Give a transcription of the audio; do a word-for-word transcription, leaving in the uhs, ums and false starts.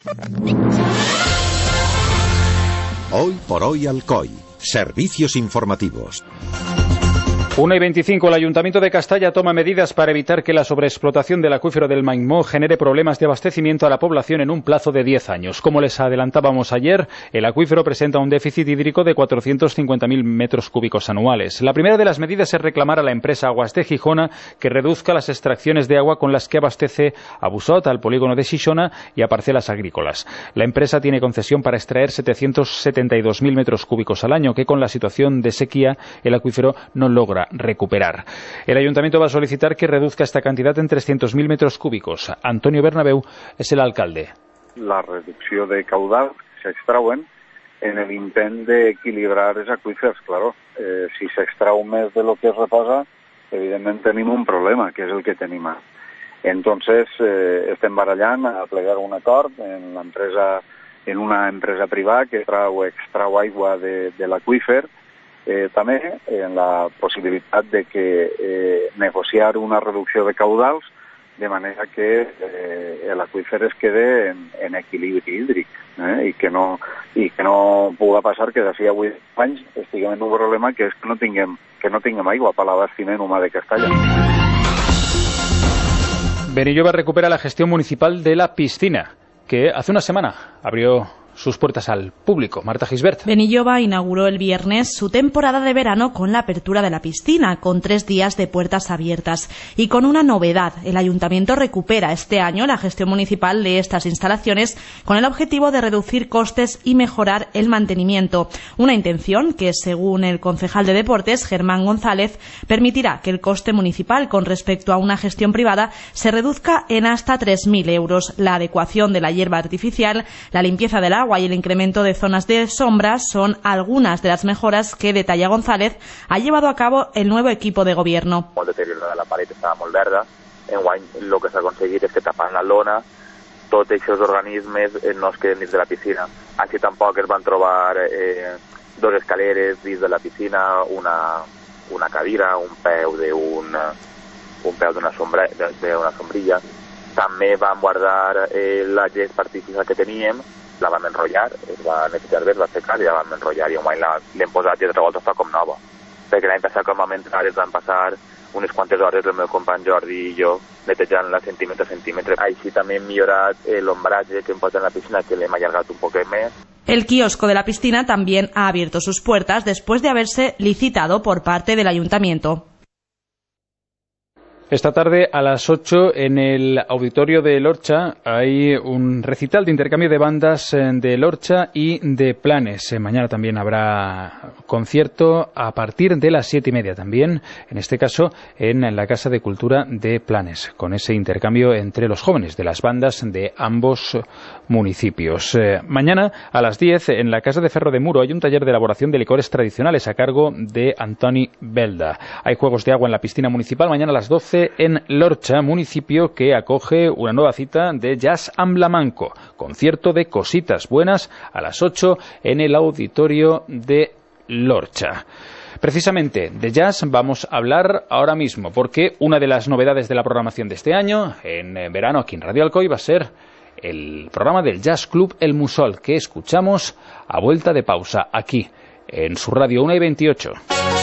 Hoy por hoy Alcoy. Servicios informativos. una y veinticinco, el Ayuntamiento de Castalla toma medidas para evitar que la sobreexplotación del acuífero del Maimó genere problemas de abastecimiento a la población en un plazo de diez años. Como les adelantábamos ayer, el acuífero presenta un déficit hídrico de cuatrocientos cincuenta mil metros cúbicos anuales. La primera de las medidas es reclamar a la empresa Aguas de Gijona que reduzca las extracciones de agua con las que abastece a Busot, al polígono de Xixona y a parcelas agrícolas. La empresa tiene concesión para extraer setecientos setenta y dos mil metros cúbicos al año, que con la situación de sequía el acuífero no logra recuperar. El Ayuntamiento va a solicitar que reduzca esta cantidad en trescientos mil metros cúbicos. Antonio Bernabeu es el alcalde. La reducció de caudal que s'extrauen en el intent d'equilibrar els aqüífers, claro. Eh, si s'extrau més de lo que es reposa, evidentment tenim un problema, que és el que tenim ara. Entonces, eh, estem barallant a plegar un acord en l'empresa, en una empresa privada que trau, extrau aigua de, de l'aqüífer, eh, també en la possibilitat de que eh, negociar una reducció de caudals de manera que eh, l'aqüífer es quede en, en equilibri hídric eh, i, que no, i que no pugui passar que d'ací a vuit anys estiguem en un problema que és que no tinguem, que no tinguem aigua per l'abastiment humà de Castalla. Benilloba recupera la gestión municipal de la piscina, que hace una semana abrió sus puertas al público. Marta Gisbert. Benilloba inauguró el viernes su temporada de verano con la apertura de la piscina, con tres días de puertas abiertas. Y con una novedad, el Ayuntamiento recupera este año la gestión municipal de estas instalaciones con el objetivo de reducir costes y mejorar el mantenimiento. Una intención que, según el concejal de Deportes, Germán González, permitirá que el coste municipal con respecto a una gestión privada se reduzca en hasta tres mil euros. La adecuación de la hierba artificial, la limpieza del agua y el incremento de zonas de sombra son algunas de las mejoras que, detalla González, ha llevado a cabo el nuevo equipo de gobierno. El deterioro de la paret estava molt verda. Enguany el que s'ha aconseguit és que tapant la lona tots aquests organismes no es queden dins de la piscina. Així tampoc es van trobar eh, dos escaleres dins de la piscina, una, una cadira, un peu d'un un peu d'una sombra, d'una sombrilla. També vam guardar eh, la gespa artificial que teníem, la vam enrotllar, es va necessitar bé, es va secar i la vam enrotllar i l'hem posat i altra volta està com nova. Perquè l'any passat quan vam entrar es van passar unes quantes hores el meu company Jordi i jo netejant-la centímetre a centímetre. Així també hem millorat l'ombratge que hem posat en la piscina, que l'hem allargat un poquet més. El kiosco de la piscina también ha abierto sus puertas después de haberse licitado por parte del Ayuntamiento. Esta tarde a las ocho en el auditorio de Lorcha hay un recital de intercambio de bandas de Lorcha y de Planes. Mañana también habrá concierto a partir de las siete y media también, en este caso en la Casa de Cultura de Planes, con ese intercambio entre los jóvenes de las bandas de ambos municipios. Eh, mañana a las diez en la Casa de Ferro de Muro hay un taller de elaboración de licores tradicionales a cargo de Antoni Belda. Hay juegos de agua en la piscina municipal mañana a las doce en Lorcha, municipio que acoge una nueva cita de Jazz Amblamanco, concierto de cositas buenas a las ocho en el auditorio de Lorcha. Precisamente de jazz vamos a hablar ahora mismo, porque una de las novedades de la programación de este año, en verano aquí en Radio Alcoy, va a ser el programa del Jazz Club El Musol, que escuchamos a vuelta de pausa aquí, en su radio una y veintiocho.